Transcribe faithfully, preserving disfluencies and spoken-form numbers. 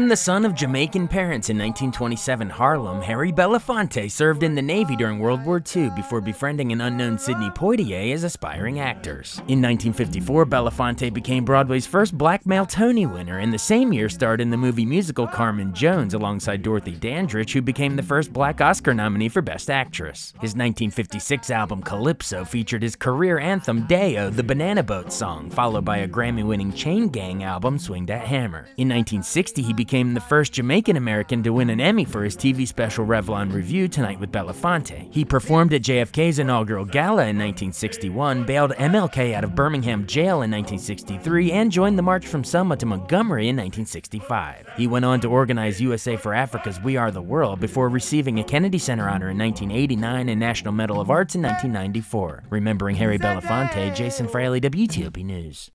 Born the son of Jamaican parents in nineteen twenty-seven Harlem, Harry Belafonte served in the Navy during World War Two before befriending an unknown Sidney Poitier as aspiring actors. In nineteen fifty-four, Belafonte became Broadway's first black male Tony winner, and the same year starred in the movie musical Carmen Jones alongside Dorothy Dandridge, who became the first black Oscar nominee for Best Actress. His nineteen fifty-six album Calypso featured his career anthem Day-O, the Banana Boat song, followed by a Grammy-winning Chain Gang album Swing Dat Hammer. In nineteen sixty, he became the first Jamaican-American to win an Emmy for his T V special Revlon Review Tonight with Belafonte. He performed at J F K's inaugural gala in nineteen sixty-one, bailed M L K out of Birmingham jail in nineteen sixty-three, and joined the March from Selma to Montgomery in nineteen sixty-five. He went on to organize U S A for Africa's We Are the World before receiving a Kennedy Center honor in nineteen eighty-nine and National Medal of Arts in nineteen ninety-four. Remembering Harry Belafonte, Jason Fraley, W T O P News.